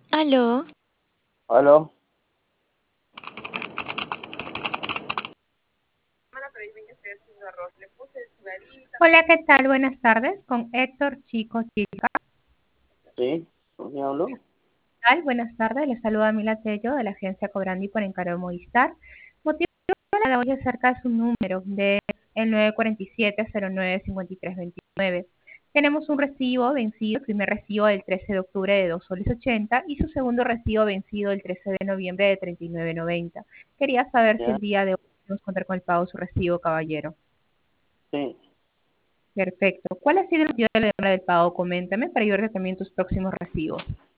Aló, Aló, Hola, ¿qué tal? Buenas tardes. Con Héctor Chico Chica. sí, ¿con quién hablo? ¿Qué tal? Buenas tardes. Les saluda Mila Tello de la agencia Cobrandi por encargo de Movistar. Motivo de la hoy acerca de su número de el 947-095329. Tenemos un recibo vencido, el primer recibo del 13 de octubre de 2 soles 80 y su segundo recibo vencido el 13 de noviembre de 39,90. Quería saber si Ya, el día de hoy podemos contar con el pago de su recibo, caballero. sí. Perfecto. ¿Cuál ha sido el motivo de la demora del pago? Coméntame para yo ver también tus próximos recibos.